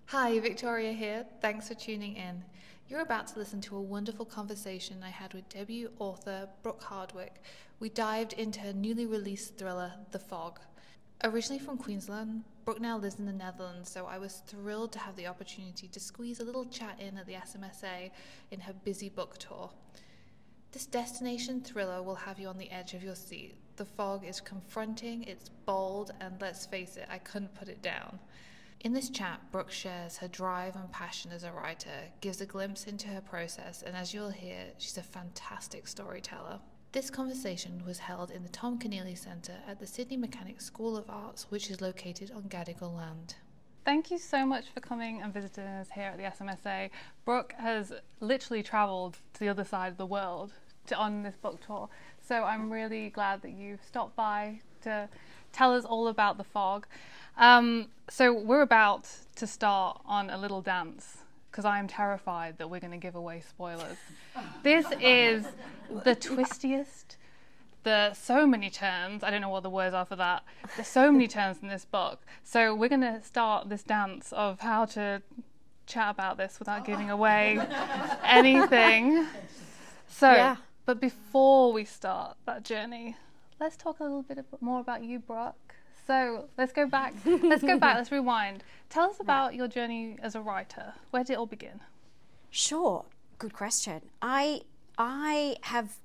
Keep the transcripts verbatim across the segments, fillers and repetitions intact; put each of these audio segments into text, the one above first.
Hi, Victoria here. Thanks for tuning in. You're about to listen to a wonderful conversation I had with debut author Brooke Hardwick. We dived into her newly released thriller, The Fog. Originally from Queensland, Brooke now lives in the Netherlands, so I was thrilled to have the opportunity to squeeze a little chat in at the S M S A in her busy book tour. This destination thriller will have you on the edge of your seat. The Fog is confronting, it's bold, and let's face it, I couldn't put it down. In this chat, Brooke shares her drive and passion as a writer, gives a glimpse into her process, and as you'll hear, she's a fantastic storyteller. This conversation was held in the Tom Keneally Centre at the Sydney Mechanics School of Arts, which is located on Gadigal land. Thank you so much for coming and visiting us here at the S M S A. Brooke has literally travelled to the other side of the world to, on this book tour, so I'm really glad that you've stopped by to tell us all about The Fog. Um, so we're about to start on a little dance because I am terrified that we're going to give away spoilers. This is the twistiest, the so many turns, I don't know what the words are for that, there's so many turns in this book. So we're going to start this dance of how to chat about this without giving away anything. So, yeah. But before we start that journey, let's talk a little bit more about you, Brooke. So let's go back, let's go back, let's rewind. Tell us about your journey as a writer. Where did it all begin? Sure, good question. I, I have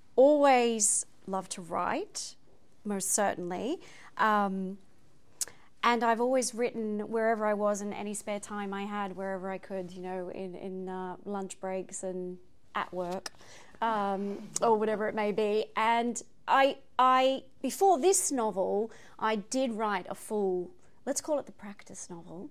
always loved to write, most certainly. Um, and I've always written wherever I was in any spare time I had, wherever I could, you know, in, in uh, lunch breaks and at work, um, or whatever it may be. And I, I, before this novel, I did write a full, let's call it the practice novel.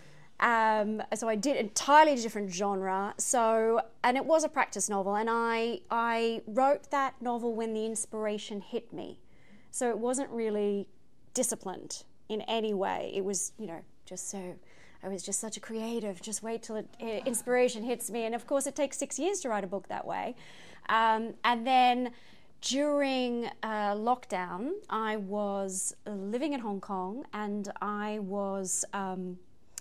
Um, so I did entirely different genre. So, and it was a practice novel, and I, I wrote that novel when the inspiration hit me. So it wasn't really disciplined in any way. It was, you know, just so, I was just such a creative, just wait till it, uh, inspiration hits me. And of course it takes six years to write a book that way. Um, and then during uh, lockdown, I was living in Hong Kong, and I was um,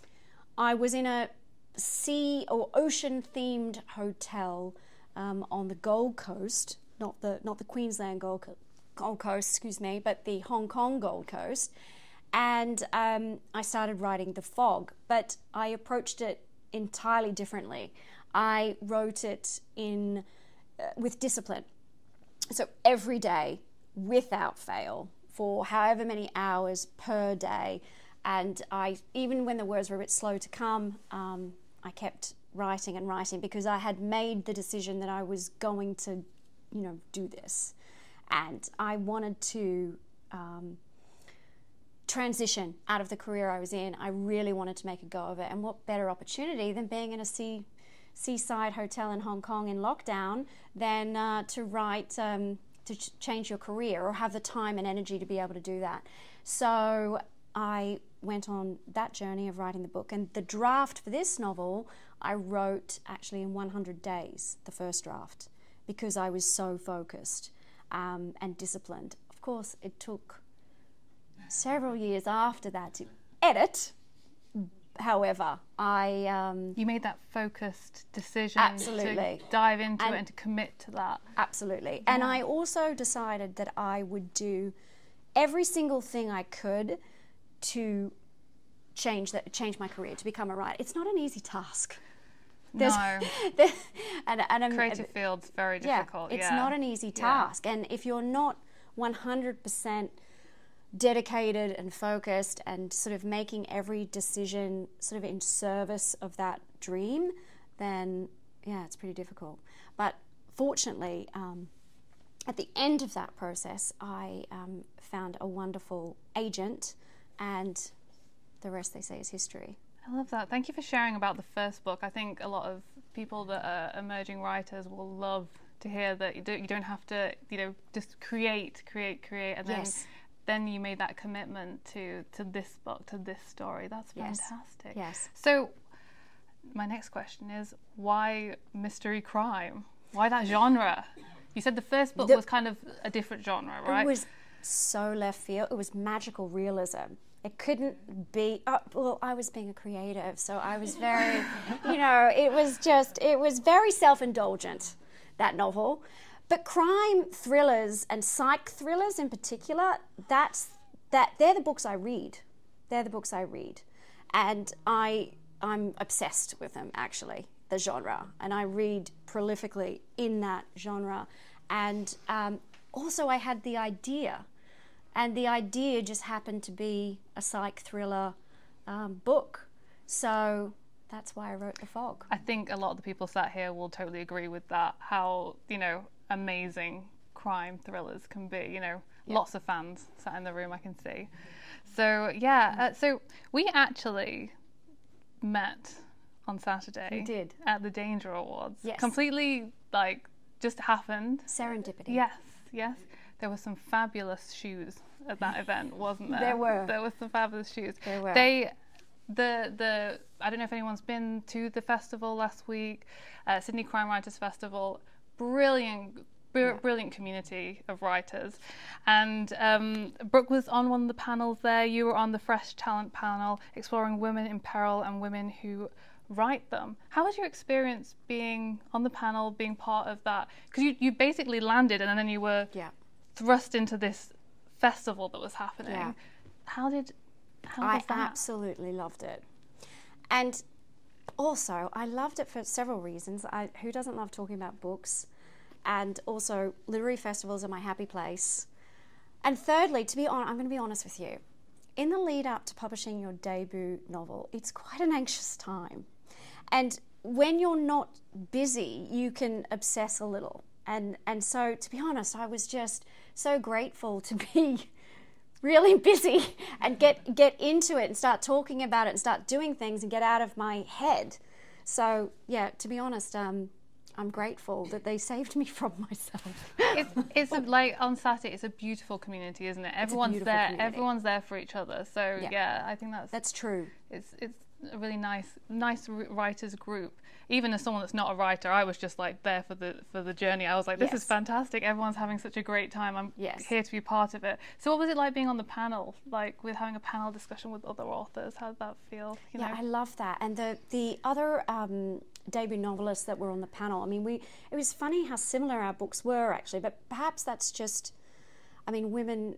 I was in a sea or ocean-themed hotel um, on the Gold Coast, not the not the Queensland Gold, Co- Gold Coast, excuse me, but the Hong Kong Gold Coast, and um, I started writing The Fog, but I approached it entirely differently. I wrote it in uh, with discipline. So every day, without fail, for however many hours per day, and I, even when the words were a bit slow to come, um, I kept writing and writing because I had made the decision that I was going to, you know, do this, and I wanted to um, transition out of the career I was in. I really wanted to make a go of it, and what better opportunity than being in a sea. seaside hotel in Hong Kong in lockdown than uh, to write, um, to ch- change your career or have the time and energy to be able to do that. So I went on that journey of writing the book, and the draft for this novel I wrote actually in one hundred days, the first draft, because I was so focused um, and disciplined. Of course, it took several years after that to edit. However, I... Um, you made that focused decision absolutely. to dive into and it and to commit to that. Absolutely. Yeah. And I also decided that I would do every single thing I could to change that, change my career, to become a writer. It's not an easy task. There's, no. There's, and, and Creative field's very difficult. Yeah, it's yeah. not an easy task. Yeah. And if you're not one hundred percent dedicated and focused and sort of making every decision sort of in service of that dream, then yeah, it's pretty difficult. But fortunately, um, at the end of that process, I um, found a wonderful agent, and the rest, they say, is history. I love that. Thank you for sharing about the first book. I think a lot of people that are emerging writers will love to hear that you don't, you don't have to, you know, just create, create, create, and then yes. then you made that commitment to, to this book, to this story. That's yes. fantastic. Yes. So my next question is, why mystery crime? Why that genre? You said the first book the, was kind of a different genre, right? It was so left field. It was magical realism. It couldn't be, oh, well, I was being a creative, so I was very, you know, it was just, it was very self-indulgent, that novel. But crime thrillers and psych thrillers in particular, that's, that, they're the books I read. They're the books I read. And I, I'm obsessed with them, actually, the genre. And I read prolifically in that genre. And um, also I had the idea. And the idea just happened to be a psych thriller um, book. So that's why I wrote The Fog. I think a lot of the people sat here will totally agree with that, how, you know, amazing crime thrillers can be. You know, yeah. Lots of fans sat in the room, I can see. So, yeah, uh, so we actually met on Saturday. We did. At the Danger Awards. Yes. Completely, like, just happened. Serendipity. Yes, yes. There were some fabulous shoes at that event, wasn't there? There were. There were some fabulous shoes. There were. They, the, the, I don't know if anyone's been to the festival last week, uh, Sydney Crime Writers Festival. Brilliant, br- yeah. brilliant community of writers. And um, Brooke was on one of the panels there. You were on the Fresh Talent panel, exploring women in peril and women who write them. How was your experience being on the panel, being part of that? Because you, you basically landed and then you were yeah. thrust into this festival that was happening. Yeah. How did, how I was that? absolutely loved it. And also, I loved it for several reasons. I, who doesn't love talking about books? And also, literary festivals are my happy place. And thirdly, to be honest, I'm going to be honest with you. In the lead up to publishing your debut novel, it's quite an anxious time. And when you're not busy, you can obsess a little. And and so, to be honest, I was just so grateful to be really busy and get get into it and start talking about it and start doing things and get out of my head. So, yeah, to be honest, um, I'm grateful that they saved me from myself. It's, it's a, like on Saturday, it's a beautiful community, isn't it? Everyone's there. Community. Everyone's there for each other. So yeah. yeah, I think that's that's true. It's it's a really nice nice writers group. Even as someone that's not a writer, I was just like there for the for the journey. I was like, this yes. is fantastic. Everyone's having such a great time. I'm yes. here to be part of it. So what was it like being on the panel, like with having a panel discussion with other authors? How did that feel? You yeah, know? I love that. And the the other um, debut novelists that were on the panel, I mean, we it was funny how similar our books were actually, but perhaps that's just, I mean, women,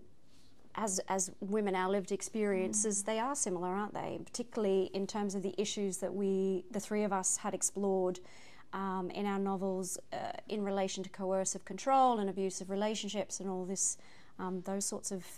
as as women, our lived experiences, mm. they are similar, aren't they? Particularly in terms of the issues that we, the three of us, had explored um, in our novels uh, in relation to coercive control and abusive relationships and all this, um, those sorts of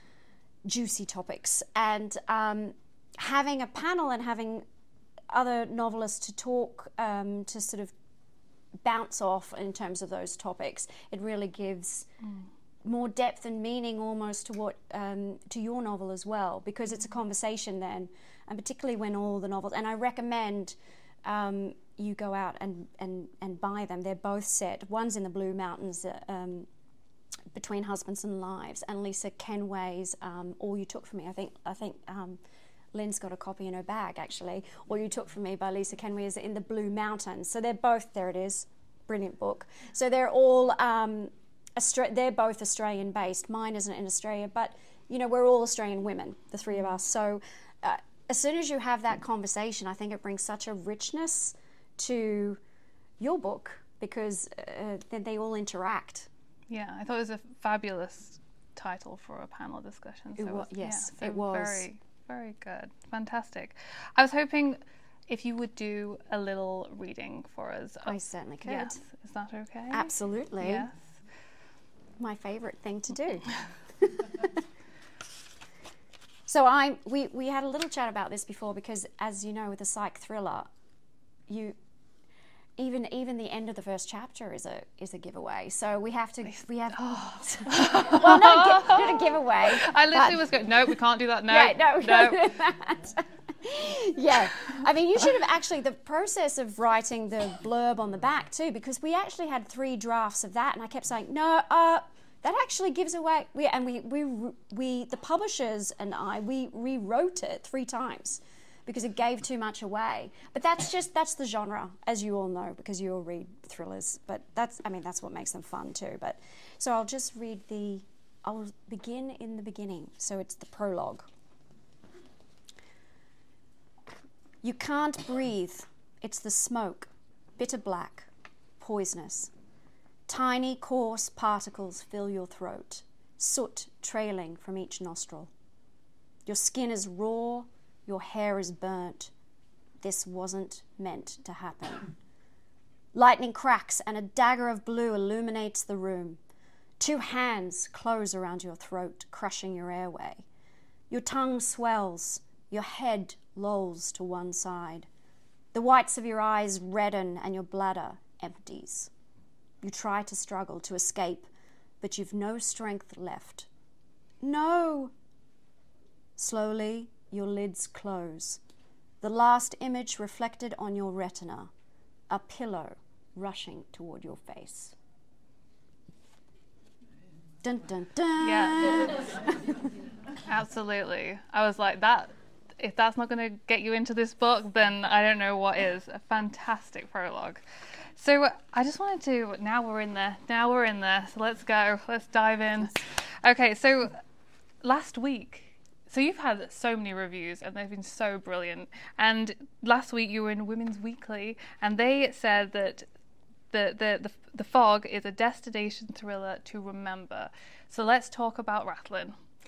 juicy topics. And um, having a panel and having other novelists to talk, um, to sort of bounce off in terms of those topics, it really gives mm. more depth and meaning almost to what um, to your novel as well, because it's a conversation then, and particularly when all the novels, and I recommend um, you go out and, and, and buy them. They're both set. One's in the Blue Mountains, uh, um, Between Husbands and Lives, and Lisa Kenway's um, All You Took From Me. I think I think um, Lynn's got a copy in her bag actually. All You Took From Me by Lisa Kenway is in the Blue Mountains. So they're both, there it is, brilliant book. So they're all um, Austra- they're both Australian based. Mine isn't in Australia, but you know, we're all Australian women, the three of us. So uh, as soon as you have that conversation, I think it brings such a richness to your book, because uh, then they all interact. Yeah, I thought it was a fabulous title for a panel discussion. So it was, it was, yes, yeah, so it was. Very, very good. Fantastic. I was hoping if you would do a little reading for us. I certainly could. Yes, is that okay? Absolutely. Yes. My favourite thing to do. So I we, we had a little chat about this before, because as you know, with a psych thriller, you even even the end of the first chapter is a is a giveaway. So we have to we have oh. well not a, not a giveaway. I literally was going, no, we can't do that. No, yeah, no, we no. can't do that. Yeah, I mean, you should have actually, the process of writing the blurb on the back too, because we actually had three drafts of that, and I kept saying, no, uh, that actually gives away, we, and we, we, we, the publishers and I, we rewrote it three times because it gave too much away. But that's just, that's the genre, as you all know, because you all read thrillers, but that's, I mean, that's what makes them fun too. But, so I'll just read the, I'll begin in the beginning. So it's the prologue. You can't breathe. It's the smoke, bitter black, poisonous. Tiny, coarse particles fill your throat, soot trailing from each nostril. Your skin is raw, your hair is burnt. This wasn't meant to happen. Lightning cracks and a dagger of blue illuminates the room. Two hands close around your throat, crushing your airway. Your tongue swells, your head lolls to one side. The whites of your eyes redden and your bladder empties. You try to struggle to escape, but you've no strength left. No! Slowly, your lids close. The last image reflected on your retina, a pillow rushing toward your face. Dun dun dun! Yeah, absolutely. I was like, that. If that's not going to get you into this book, then I don't know what is. A fantastic prologue. So I just wanted to, now we're in there, now we're in there, so let's go, let's dive in. Okay, so last week, so you've had so many reviews and they've been so brilliant. And last week you were in Women's Weekly and they said that the, the, the, the Fog is a destination thriller to remember. So let's talk about Rathlin.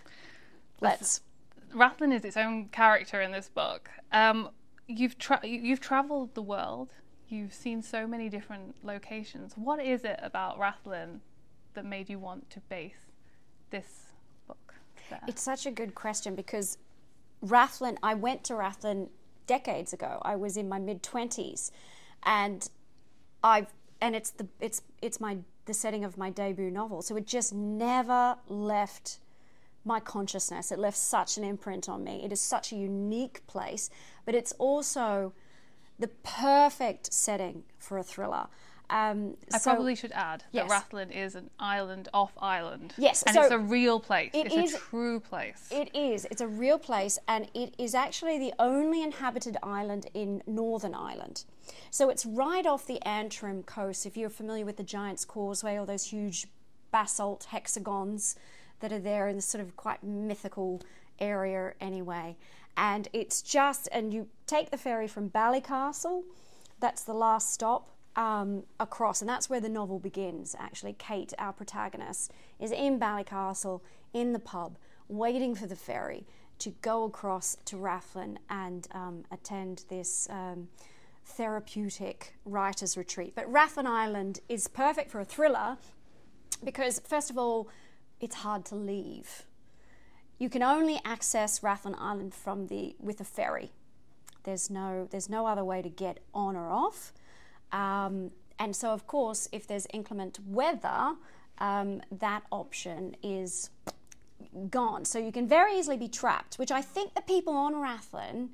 Let's. Rathlin is its own character in this book. Um, you've tra- you've travelled the world. You've seen so many different locations. What is it about Rathlin that made you want to base this book there? It's such a good question because Rathlin, I went to Rathlin decades ago. I was in my mid twenties, and I've and it's the it's it's my the setting of my debut novel. So it just never left my consciousness. It left such an imprint on me. It is such a unique place, but it's also the perfect setting for a thriller. Um, I so, probably should add yes. that Rathlin is an island off island. Yes, and so it's a real place. it It's is, a true place. It is. It's a real place, and it is actually the only inhabited island in Northern Ireland. So it's right off the Antrim coast. If you're familiar with the Giant's Causeway or those huge basalt hexagons that are there in this sort of quite mythical area anyway. And it's just, and you take the ferry from Ballycastle, that's the last stop, um, across, and that's where the novel begins, actually. Kate, our protagonist, is in Ballycastle, in the pub, waiting for the ferry to go across to Rathlin and um, attend this um, therapeutic writer's retreat. But Rathlin Island is perfect for a thriller because, first of all, it's hard to leave. You can only access Rathlin Island from the with a ferry. There's no there's no other way to get on or off. Um, and so, of course, if there's inclement weather, um, that option is gone. So you can very easily be trapped, which I think the people on Rathlin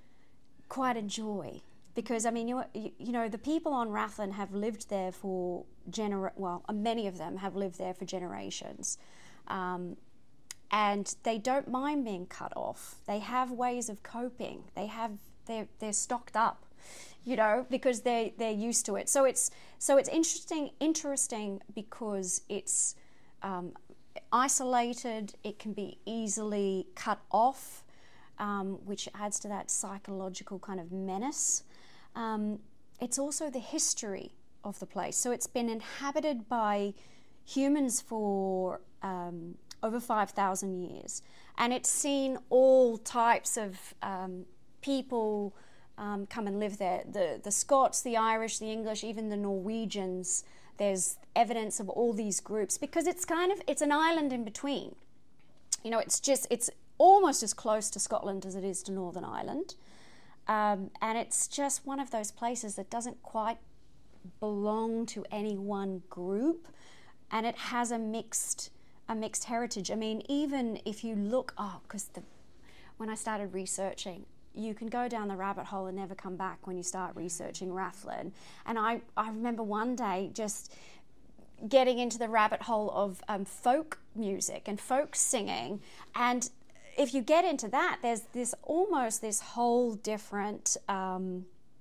quite enjoy. Because, I mean, you, you know, the people on Rathlin have lived there for, genera- well, many of them have lived there for generations. Um, and they don't mind being cut off. They have ways of coping. They have, they're, they're stocked up, you know, because they, they're used to it. So it's, so it's interesting, interesting because it's um, isolated. It can be easily cut off, um, which adds to that psychological kind of menace. Um, it's also the history of the place. So it's been inhabited by humans for um, over five thousand years. And it's seen all types of um, people um, come and live there. The, the Scots, the Irish, the English, even the Norwegians. There's evidence of all these groups because it's kind of, it's an island in between. You know, it's just, it's almost as close to Scotland as it is to Northern Ireland. Um, and it's just one of those places that doesn't quite belong to any one group, and it has a mixed a mixed heritage. I mean, even if you look, oh, because the when I started researching, you can go down the rabbit hole and never come back when you start researching Rathlin. And I, I remember one day just getting into the rabbit hole of um, folk music and folk singing, and if you get into that, there's this almost this whole different um,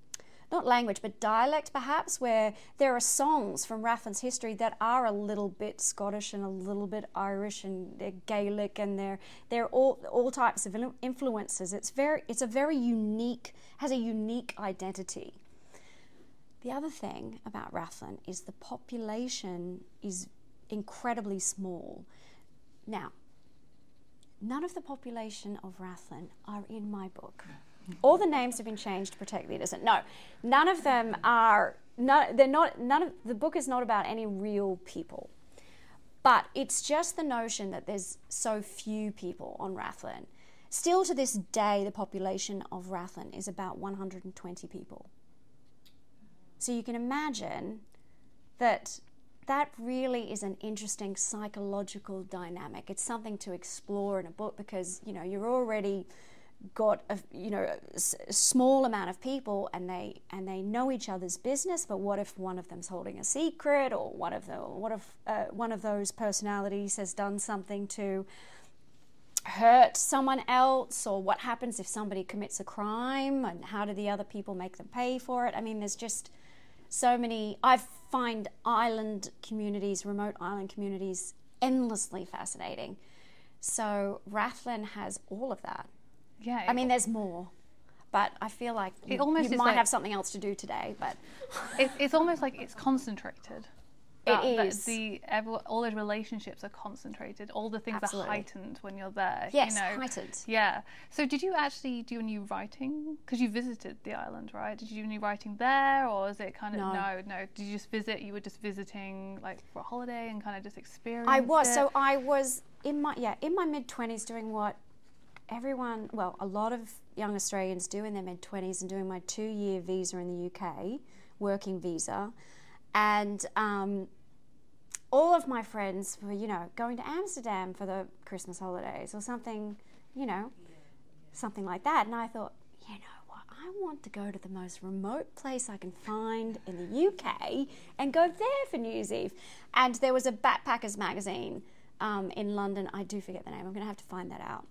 not language, but dialect perhaps, where there are songs from Rathlin's history that are a little bit Scottish and a little bit Irish, and they're Gaelic, and they're they're all all types of influences. It's very it's a very unique, has a unique identity. The other thing about Rathlin is the population is incredibly small. Now, none of the population of Rathlin are in my book. All the names have been changed to protect the innocent. No, none of them are. No, they're not. None of the book is not about any real people, but it's just the notion that there's so few people on Rathlin. Still to this day, the population of Rathlin is about one hundred twenty people. So you can imagine that that really is an interesting psychological dynamic. It's something to explore in a book, because you know you're already got a you know a small amount of people, and they and they know each other's business. But what if one of them's holding a secret, or one of the what if uh, one of those personalities has done something to hurt someone else, or what happens if somebody commits a crime, and how do the other people make them pay for it? I mean, there's just so many. I find island communities, remote island communities, endlessly fascinating. So Rathlin has all of that. Yeah. I mean, there's more, but I feel like it you, almost you is might like, have something else to do today. But it, it's almost like it's concentrated. It That, that is. the every, all those relationships are concentrated. All the things Absolutely. are heightened when you're there. Yes, you know? heightened. Yeah. So did you actually do any writing? Because you visited the island, right? Did you do any writing there, or is it kind of No. no, no? Did you just visit? You were just visiting like for a holiday and kind of just experience. I was it? so I was in my yeah in my mid twenties doing what everyone, well, a lot of young Australians do in their mid twenties, and doing my two-year visa in the U K, working visa, and um, all of my friends were, you know, going to Amsterdam for the Christmas holidays or something, you know, something like that. And I thought, you know what, I want to go to the most remote place I can find in the U K and go there for New Year's Eve. And there was a backpackers magazine um, in London. I do forget the name. I'm going to have to find that out.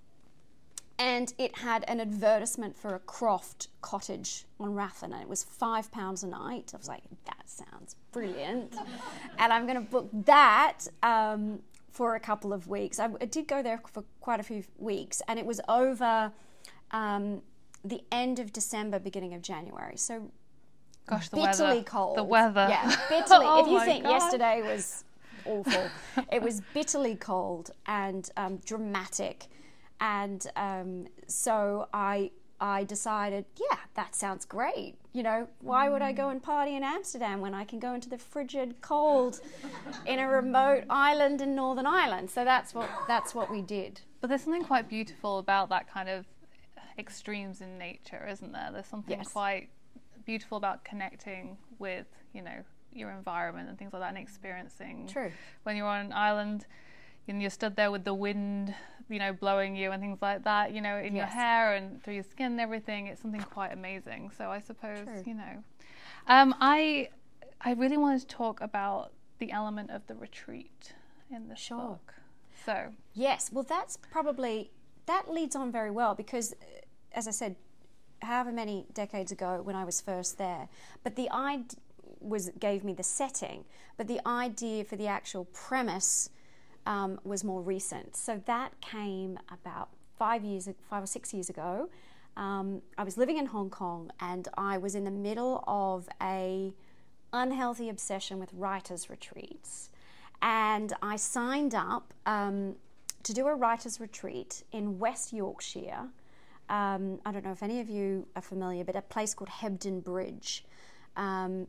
And it had an advertisement for a Croft cottage on Rathlin, and it was five pounds a night. I was like, that sounds brilliant. And I'm going to book that um, for a couple of weeks. I, I did go there for quite a few weeks, and it was over um, the end of December, beginning of January. So Gosh, the bitterly weather. cold. The weather. Yeah, bitterly. Oh If you my think God. yesterday was awful, it was bitterly cold and um, dramatic. And um, so I I decided, yeah, that sounds great. You know, why would I go and party in Amsterdam when I can go into the frigid cold in a remote island in Northern Ireland? So that's what that's what we did. But there's something quite beautiful about that kind of extremes in nature, isn't there? There's something Yes. quite beautiful about connecting with, you know, your environment and things like that, and experiencing. True. When you're on an island and you're stood there with the wind, you know, blowing you and things like that, you know, in your Yes. hair and through your skin and everything, it's something quite amazing. So I suppose, True. you know, um, I I really wanted to talk about the element of the retreat in this Sure. book. So Yes, well, that's probably, that leads on very well because, uh, as I said, however many decades ago when I was first there, but the idea was gave me the setting, but the idea for the actual premise um, was more recent. So that came about five years, five or six years ago. Um, I was living in Hong Kong, and I was in the middle of a unhealthy obsession with writers' retreats, and I signed up um, to do a writers' retreat in West Yorkshire. Um, I don't know if any of you are familiar, but a place called Hebden Bridge. Um,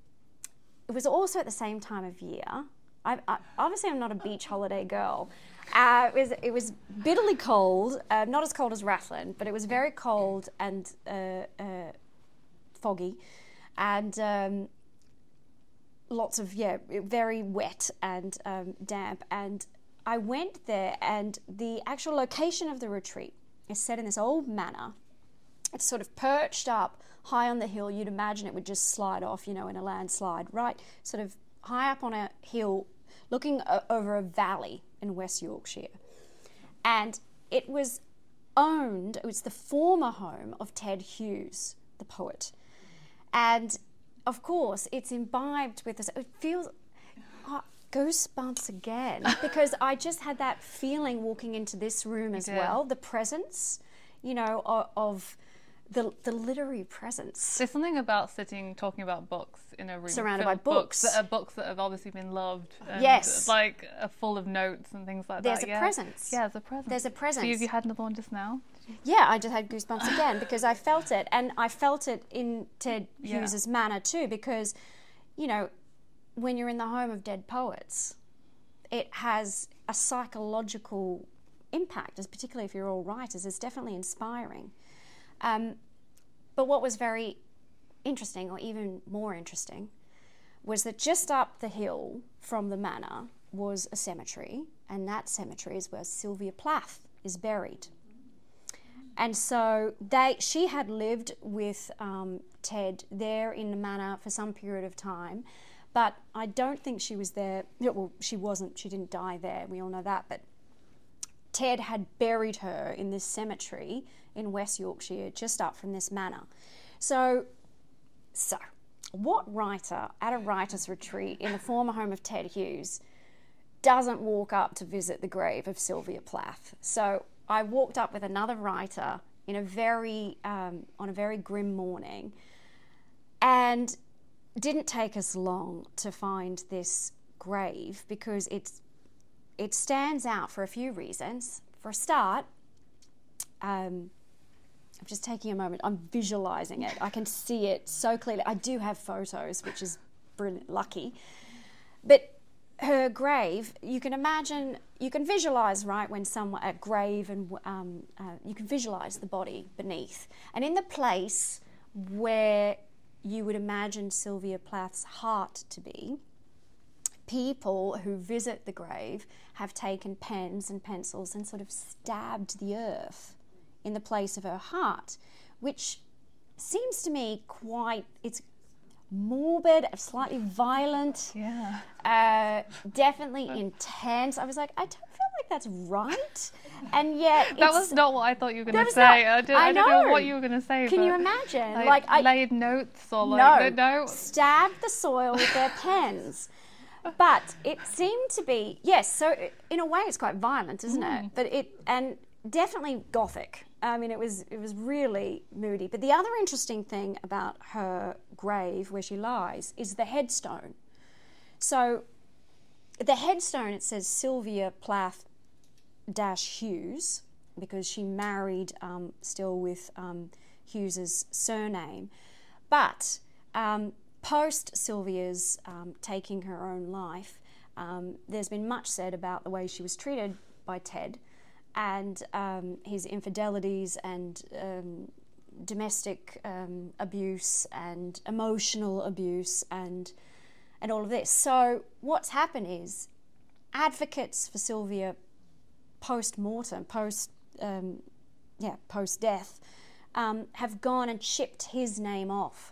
it was also at the same time of year. I, I, obviously, I'm not a beach holiday girl. Uh, it was it was bitterly cold, uh, not as cold as Rathlin, but it was very cold and uh, uh, foggy, and um, lots of yeah, very wet and um, damp. And I went there, and the actual location of the retreat is set in this old manor. It's sort of perched up high on the hill. You'd imagine it would just slide off, you know, in a landslide, right? Sort of high up on a hill, looking o- over a valley in West Yorkshire. And it was owned, it was the former home of Ted Hughes, the poet. And of course, it's imbibed with this. It feels oh, goosebumps again because I just had that feeling walking into this room as did. well. The presence, you know, of, of the the literary presence. There's something about sitting talking about books in a room Surrounded filled by with books. that are books that have obviously been loved. And Yes. like are full of notes and things like There's that. a yeah. presence. Yeah, there's a presence. There's a presence. So have you had another one just now? Yeah, I just had goosebumps again because I felt it, and I felt it in Ted Yeah. Hughes's manner too. Because, you know, when you're in the home of dead poets, it has a psychological impact, as particularly if you're all writers. It's definitely inspiring. Um, but what was very interesting, or even more interesting, was that just up the hill from the manor was a cemetery, and that cemetery is where Sylvia Plath is buried. And so they, she had lived with um, Ted there in the manor for some period of time, but I don't think she was there. Well, she wasn't. She didn't die there. We all know that. But Ted had buried her in this cemetery in West Yorkshire, just up from this manor. So, so what writer at a writer's retreat in the former home of Ted Hughes doesn't walk up to visit the grave of Sylvia Plath? So I walked up with another writer in a very um, on a very grim morning, and didn't take us long to find this grave because it's it stands out for a few reasons. For a start, um, I'm just taking a moment. I'm visualizing it. I can see it so clearly. I do have photos, which is brilliant, lucky, but her grave, you can imagine, you can visualize, right, when someone, a grave, and um, uh, you can visualize the body beneath. And in the place where you would imagine Sylvia Plath's heart to be, people who visit the grave have taken pens and pencils and sort of stabbed the earth in the place of her heart, which seems to me quite, it's morbid, slightly violent, Yeah. uh, definitely intense. I was like, I don't feel like that's right. And yet That it's, was not what I thought you were That going to was say. not- I, did, I I don't know know. what you were going to say. can but you imagine? Like, Like, I laid notes or like no, no. stabbed the soil with their pens. But it seemed to be, yes, so in a way it's quite violent, isn't Mm. it? But it, and definitely gothic. I mean, it was it was really moody. But the other interesting thing about her grave, where she lies, is the headstone. So the headstone, it says Sylvia Plath dash Hughes, because she married um, still with um, Hughes's surname. But um, post Sylvia's um, taking her own life, um, there's been much said about the way she was treated by Ted, and um, his infidelities and um, domestic um, abuse and emotional abuse and and all of this. So what's happened is advocates for Sylvia post-mortem, post um, yeah, post-death, um, have gone and chipped his name off.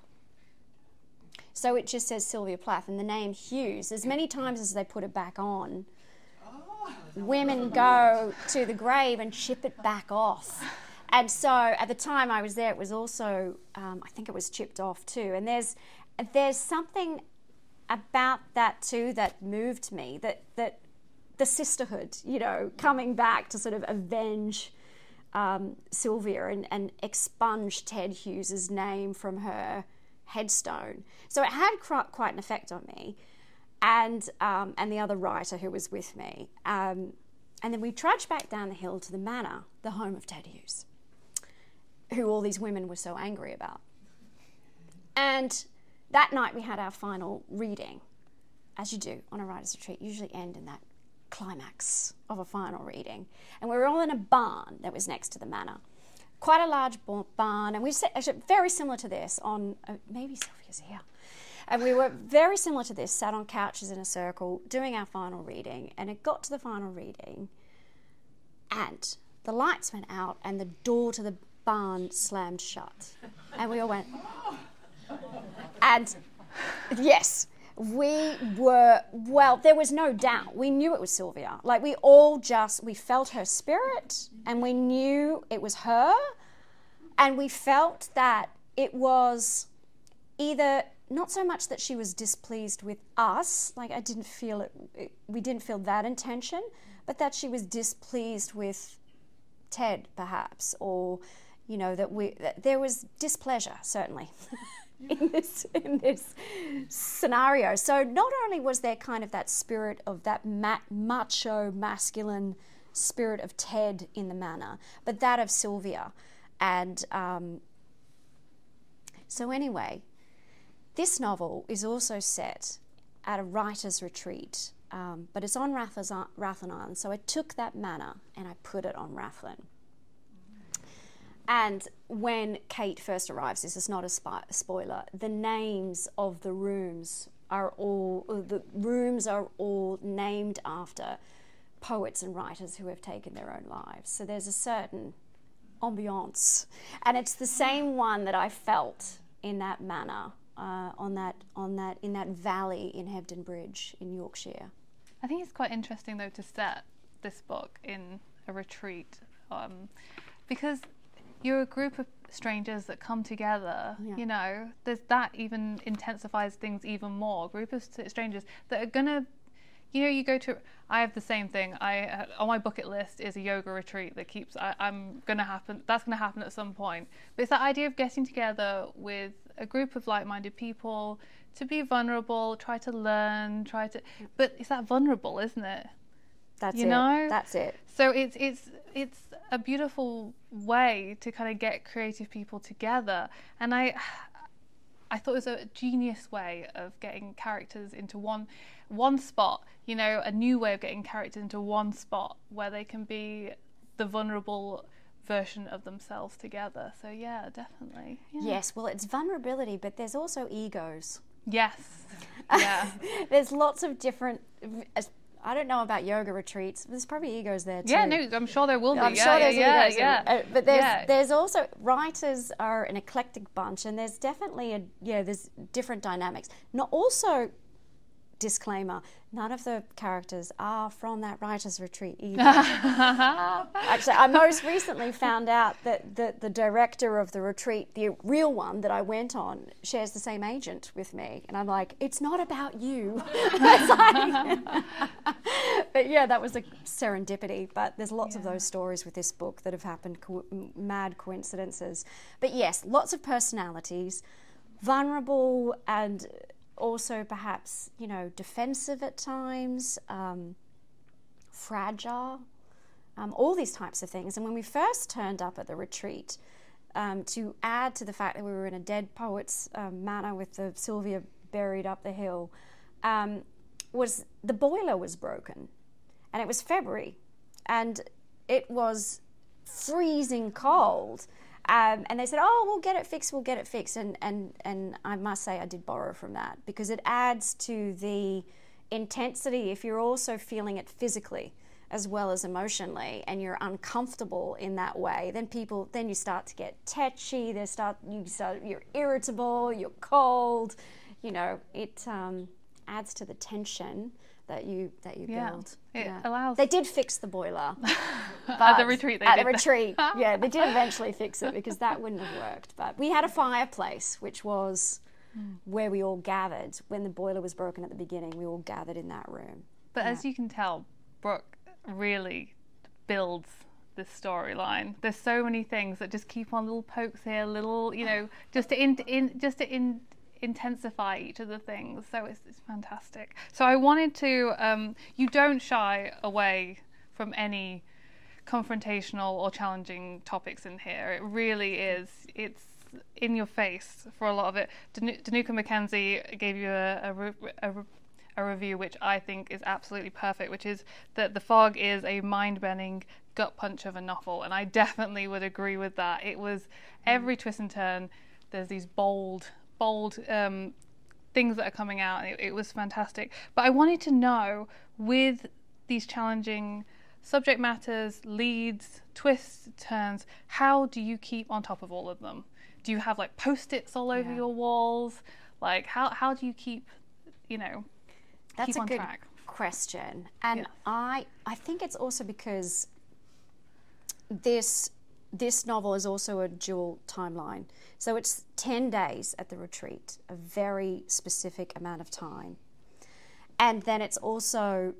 So it just says Sylvia Plath, and the name Hughes, as many times as they put it back on, women go to the grave and chip it back off. And so at the time I was there, it was also, um, I think it was chipped off too. And there's there's something about that too that moved me, that, that the sisterhood, you know, coming back to sort of avenge um, Sylvia and, and expunge Ted Hughes's name from her headstone. So it had quite an effect on me. And um, and the other writer who was with me. Um, and then we trudged back down the hill to the manor, the home of Ted Hughes, who all these women were so angry about. And that night we had our final reading, as you do on a writer's retreat, usually end in that climax of a final reading. And we were all in a barn that was next to the manor. Quite a large barn, and we sat, actually very similar to this on, uh, maybe Sylvia's here. And we were very similar to this, sat on couches in a circle, doing our final reading. And it got to the final reading, and the lights went out, and the door to the barn slammed shut. And we all went, and yes, we were, well, there was no doubt. We knew it was Sylvia. Like, we all just, we felt her spirit, and we knew it was her. And we felt that it was either not so much that she was displeased with us, like I didn't feel it, it we didn't feel that intention, but that she was displeased with Ted, perhaps, or, you know, that we that there was displeasure, certainly, in this in this scenario. So not only was there kind of that spirit of that ma- macho, masculine spirit of Ted in the manor, but that of Sylvia. And um, so anyway, this novel is also set at a writer's retreat, um, but it's on Rathlin, Rathlin Island. So I took that manor and I put it on Rathlin. And when Kate first arrives, this is not a spo- spoiler, the names of the rooms are all, the rooms are all named after poets and writers who have taken their own lives. So there's a certain ambiance. And it's the same one that I felt in that manor, uh, on that, on that, in that valley in Hebden Bridge in Yorkshire. I think it's quite interesting, though, to set this book in a retreat, um, because you're a group of strangers that come together, yeah. you know, there's that even intensifies things even more. A group of strangers that are going to, you know, you go to, I have the same thing. I uh, on my bucket list is a yoga retreat that keeps, I, I'm going to happen, that's going to happen at some point. But it's that idea of getting together with a group of like-minded people to be vulnerable, try to learn, try to, but it's that vulnerable, isn't it? That's you it. know? That's it. So it's it's it's a beautiful way to kind of get creative people together, and I I thought it was a genius way of getting characters into one one spot. You know, a new way of getting characters into one spot where they can be the vulnerable version of themselves together. So yeah, definitely. Yeah. Yes. Well, it's vulnerability, but there's also egos. Yes. Yeah. There's lots of different. I don't know about yoga retreats. There's probably egos there too. Yeah, no, I'm sure there will be. I'm yeah, sure there's yeah, egos. Yeah, uh, but there's yeah. there's also, writers are an eclectic bunch, and there's definitely a yeah there's different dynamics. Not also, disclaimer, none of the characters are from that writer's retreat either. Actually, I most recently found out that the, the director of the retreat, the real one that I went on, shares the same agent with me. And I'm like, it's not about you. Like, but yeah, that was a serendipity. But there's lots yeah. of those stories with this book that have happened, co- mad coincidences. But yes, lots of personalities, vulnerable and also perhaps, you know, defensive at times, um, fragile, um, all these types of things. And when we first turned up at the retreat, um, to add to the fact that we were in a dead poet's um, manor with the Sylvia buried up the hill, um, was the boiler was broken. And it was February. And it was freezing cold. Um, and they said, oh, we'll get it fixed, we'll get it fixed. And, and, and I must say I did borrow from that, because it adds to the intensity if you're also feeling it physically as well as emotionally, and you're uncomfortable in that way, then people, then you start to get tetchy, they start, you start, you're irritable, you're cold, you know, it um, adds to the tension that you that you yeah, build. It yeah. allows. They did fix the boiler at the retreat. They at did the retreat, yeah, they did eventually fix it, because that wouldn't have worked. But we had a fireplace, which was mm. where we all gathered when the boiler was broken at the beginning. We all gathered in that room. But yeah. as you can tell, Brooke really builds this storyline. There's so many things that just keep on little pokes here, little, you know, just to in, in just to in. intensify each of the things, so it's, it's fantastic. So I wanted to, um, you don't shy away from any confrontational or challenging topics in here. It really is, it's in your face for a lot of it. Dan- Danuka McKenzie gave you a, a, re- a, re- a review which I think is absolutely perfect, which is that The Fog is a mind-bending gut punch of a novel, and I definitely would agree with that. It was every twist and turn, there's these bold bold um, things that are coming out, and it, it was fantastic. But I wanted to know, with these challenging subject matters, leads, twists, turns, how do you keep on top of all of them? Do you have like post-its all over yeah. your walls? Like how how do you keep, you know, That's keep a on good track? Question. And yeah. I I think it's also because this this novel is also a dual timeline. So it's ten days at the retreat, a very specific amount of time. And then it's also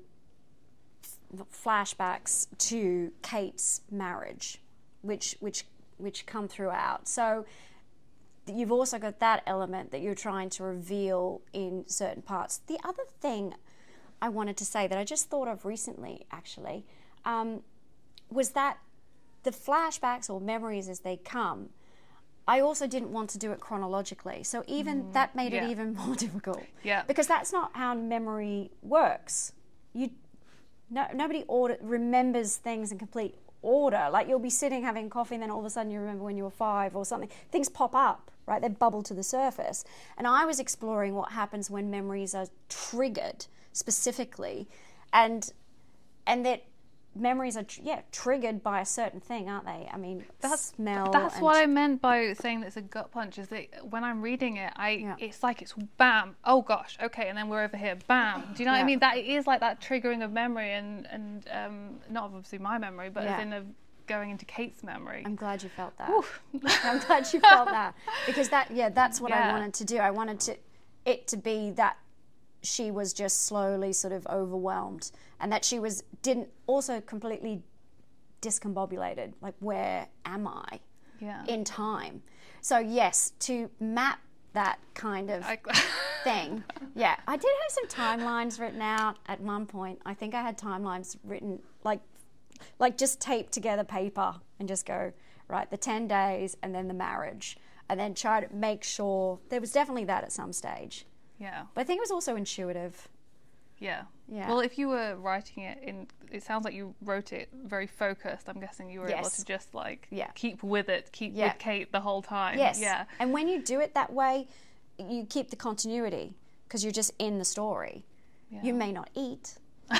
flashbacks to Kate's marriage, which which which come throughout. So you've also got that element that you're trying to reveal in certain parts. The other thing I wanted to say that I just thought of recently, actually, um, was that the flashbacks or memories as they come, I also didn't want to do it chronologically. So even mm, that made yeah. it even more difficult. Yeah. Because that's not how memory works. You, no, nobody order, remembers things in complete order. Like you'll be sitting having coffee and then all of a sudden you remember when you were five or something. Things pop up, right? They bubble to the surface. And I was exploring what happens when memories are triggered specifically, and and that memories are yeah triggered by a certain thing, aren't they? I mean, that's smell. That's and what I meant by saying that it's a gut punch. Is that when I'm reading it, I yeah. it's like it's bam, oh gosh, okay, and then we're over here, bam. Do you know yeah. what I mean? That it is like that triggering of memory, and and um, not obviously my memory, but yeah. as in a going into Kate's memory. I'm glad you felt that. I'm glad you felt that, because that yeah that's what yeah. I wanted to do. I wanted to it to be that she was just slowly sort of overwhelmed, and that she was didn't also completely discombobulated, like where am I yeah. in time. So yes, to map that kind of I... thing. Yeah, I did have some timelines written out at one point. I think I had timelines written like like just tape together paper and just go, right, the ten days and then the marriage, and then try to make sure there was definitely that at some stage. Yeah. But I think it was also intuitive. Yeah. Yeah. Well, if you were writing it in, it sounds like you wrote it very focused. I'm guessing you were yes. able to just like yeah. keep with it, keep yeah. with Kate the whole time. Yes. Yeah. And when you do it that way, you keep the continuity because you're just in the story. Yeah. You may not eat,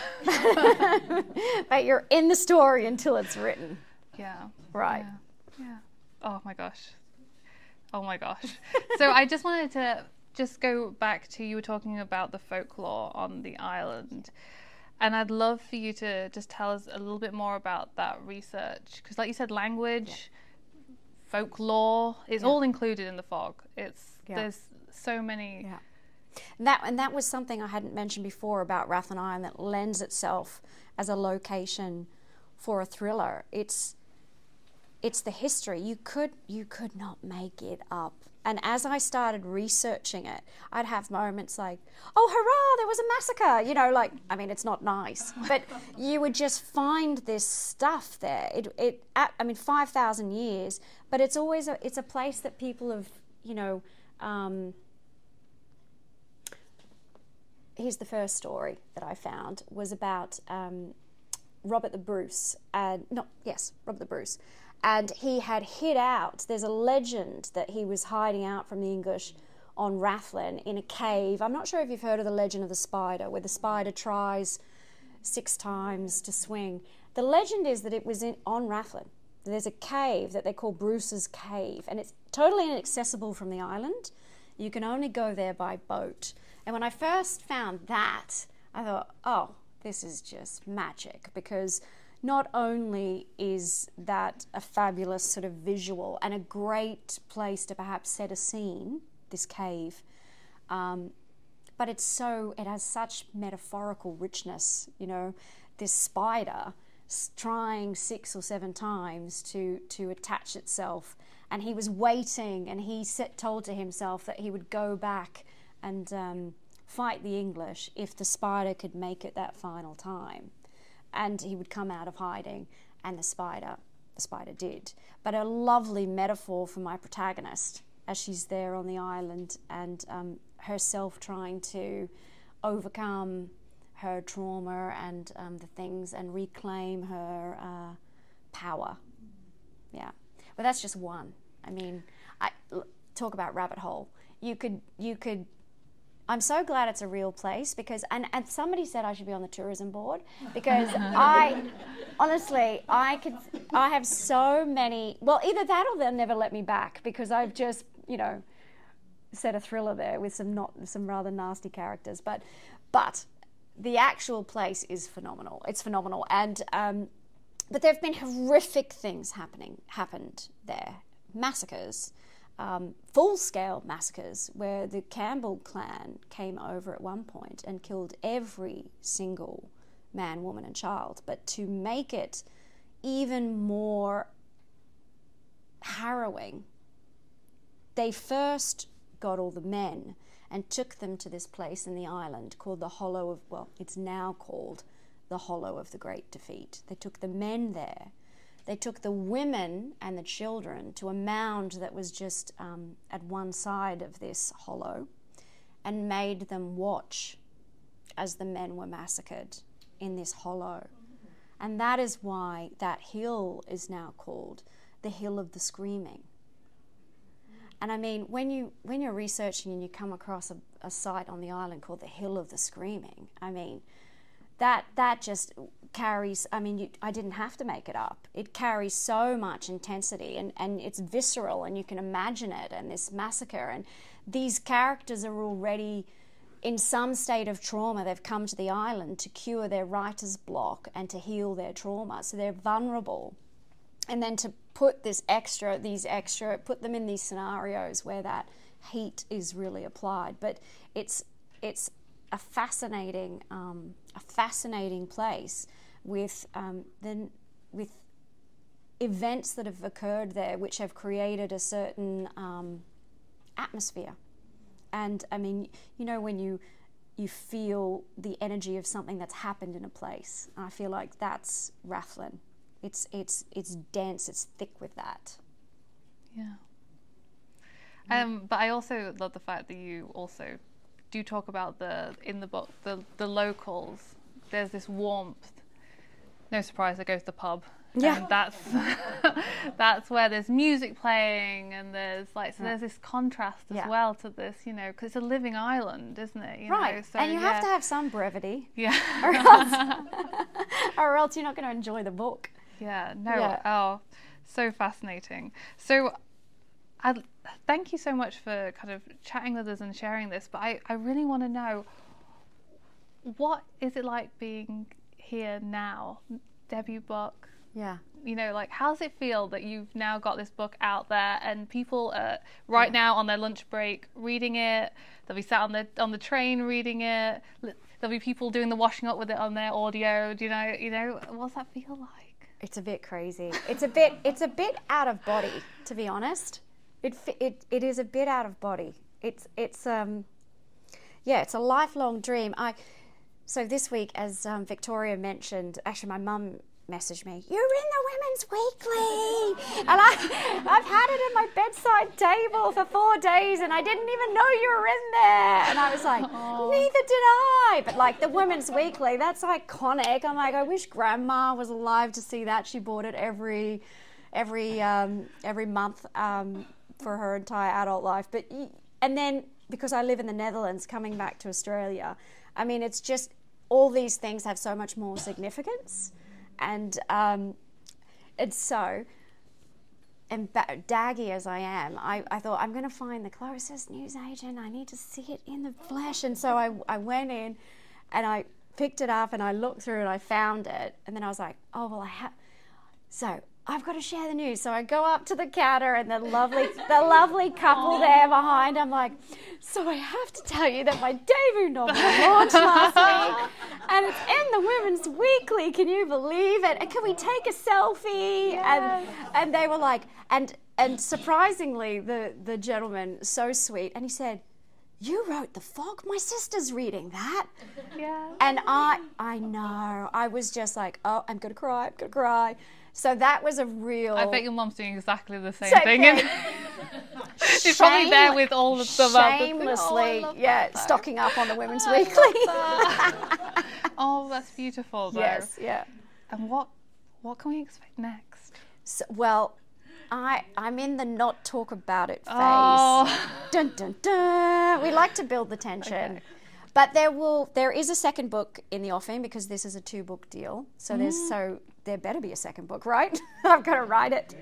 but you're in the story until it's written. Yeah. Right. Yeah. yeah. Oh my gosh. Oh my gosh. So I just wanted to just go back to, you were talking about the folklore on the island, and I'd love for you to just tell us a little bit more about that research, because like you said, language, yeah. folklore, it's yeah. all included in the fog. It's yeah. there's so many. Yeah. And that and that was something I hadn't mentioned before about Rathlin Island that lends itself as a location for a thriller. It's it's the history. You could you could not make it up. And as I started researching it, I'd have moments like, oh, hurrah, there was a massacre. You know, like, I mean, it's not nice, but you would just find this stuff there. It, it, I mean, five thousand years, but it's always, a, it's a place that people have, you know, um, here's the first story that I found was about um, Robert the Bruce, and, no, yes, Robert the Bruce. And he had hid out. There's a legend that he was hiding out from the English on Rathlin in a cave. I'm not sure if you've heard of the legend of the spider, where the spider tries six times to swing. The legend is that it was in, on Rathlin. There's a cave that they call Bruce's Cave, and it's totally inaccessible from the island. You can only go there by boat. And when I first found that, I thought, oh, this is just magic, because not only is that a fabulous sort of visual and a great place to perhaps set a scene, this cave, um, but it's so, it has such metaphorical richness, you know, this spider trying six or seven times to, to attach itself. And he was waiting, and he set, told to himself that he would go back and um, fight the English if the spider could make it that final time. And he would come out of hiding, and the spider, the spider did. But a lovely metaphor for my protagonist as she's there on the island, and um, herself trying to overcome her trauma and um, the things, and reclaim her uh, power. Yeah, but that's just one. I mean, I talk about rabbit hole. You could, you could. I'm so glad it's a real place, because, and, and somebody said I should be on the tourism board, because I, honestly, I could, I have so many, well, either that or they'll never let me back, because I've just, you know, set a thriller there with some not, some rather nasty characters, but, but the actual place is phenomenal. It's phenomenal. And um, but there have been horrific things happening happened there, massacres, um, full-scale massacres, where the Campbell clan came over at one point and killed every single man, woman, and child. But to make it even more harrowing, they first got all the men and took them to this place in the island called the Hollow of, well, it's now called the Hollow of the Great Defeat. They took the men there. They took the women and the children to a mound that was just um, at one side of this hollow and made them watch as the men were massacred in this hollow. And that is why that hill is now called the Hill of the Screaming. And I mean, when, you, when you're researching and you come across a, a site on the island called the Hill of the Screaming, I mean, that that just carries, I mean, you, I didn't have to make it up. It carries so much intensity, and, and it's visceral, and you can imagine it, and this massacre. And these characters are already in some state of trauma. They've come to the island to cure their writer's block and to heal their trauma. So they're vulnerable. And then to put this extra, these extra, put them in these scenarios where that heat is really applied. But it's it's a fascinating, um, a fascinating place with um, then with events that have occurred there, which have created a certain um, atmosphere. And I mean, you know, when you you feel the energy of something that's happened in a place, I feel like that's Rathlin. It's it's it's dense. It's thick with that. Yeah. Um, but I also love the fact that you also do talk about the in the book the the locals. There's this warmth. No surprise, I go to the pub. Yeah. And that's that's where there's music playing, and there's like so Yeah. there's this contrast as Yeah. well to this, you know, because it's a living island, isn't it? You Right. know? So, and you yeah. have to have some brevity, Yeah. or else, or else you're not going to enjoy the book. Yeah, no, Yeah. oh, so fascinating. So I thank you so much for kind of chatting with us and sharing this, but I, I really want to know, what is it like being here now, debut book? Yeah. You know, like, how does it feel that you've now got this book out there and people are right Yeah. now on their lunch break reading it? They'll be sat on the on the train reading it. There'll be people doing the washing up with it on their audio. Do you know? You know, what's that feel like? It's a bit crazy. It's a bit. It's a bit out of body, to be honest. It it it is a bit out of body. It's it's um, yeah, it's a lifelong dream. I so this week, as um, Victoria mentioned, actually my mum messaged me, "You're in the Women's Weekly," and I I've had it in my bedside table for four days, and I didn't even know you were in there. And I was like, Aww. neither did I. But like the Women's Weekly, that's iconic. I'm like, I wish Grandma was alive to see that. She bought it every every um, every month um, for her entire adult life. But and then because I live in the Netherlands, coming back to Australia, I mean, it's just all these things have so much more significance. And um, and so, and ba- daggy as I am, I, I thought, I'm going to find the closest newsagent. I need to see it in the flesh. And so I, I went in and I picked it up and I looked through and I found it. And then I was like, oh, well, I have... So I've got to share the news. So I go up to the counter and the lovely the lovely couple there behind. I'm like, so I have to tell you that my debut novel launched last week and it's in the Women's Weekly. Can you believe it? And can we take a selfie? Yes. And and they were like, and and surprisingly, the, the gentleman, so sweet, and he said, "You wrote The Fog? My sister's reading that." Yeah. And I I know. I was just like, oh, I'm going to cry, I'm going to cry. So that was a real... I bet your mum's doing exactly the same Same thing. thing. She's probably there with all of the shamelessly, oh, yeah, that, stocking up on the Women's I Weekly. that. Oh, that's beautiful, though. Yes, yeah. And what what can we expect next? So, well, I I'm in the not talk about it phase. Oh. Dun dun dun. We like to build the tension. Okay. But there will there is a second book in the offing because this is a two book deal. So there's Mm. so there better be a second book, right? I've got to write it.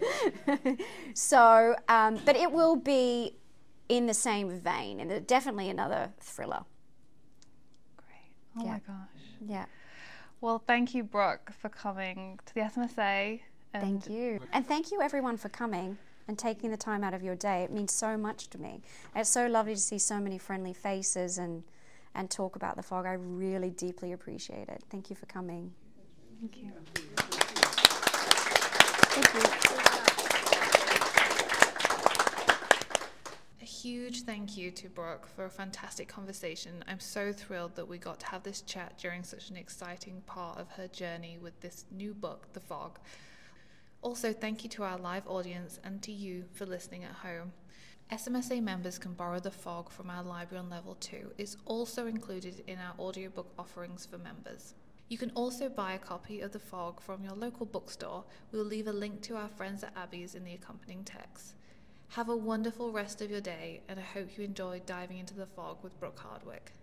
So, um, but it will be in the same vein, and definitely another thriller. Great. Oh Yeah. my gosh. Yeah. Well, thank you, Brooke, for coming to the S M S A. And Thank you. And thank you everyone for coming and taking the time out of your day. It means so much to me. It's so lovely to see so many friendly faces and, and talk about the fog. I really deeply appreciate it. Thank you for coming. Thank you. Thank you. A huge thank you to Brooke for a fantastic conversation. I'm so thrilled that we got to have this chat during such an exciting part of her journey with this new book, The Fog. Also, thank you to our live audience and to you for listening at home. S M S A members can borrow The Fog from our library on level two. It's also included in our audiobook offerings for members. You can also buy a copy of The Fog from your local bookstore. We'll leave a link to our friends at Abby's in the accompanying text. Have a wonderful rest of your day, and I hope you enjoyed diving into The Fog with Brooke Hardwick.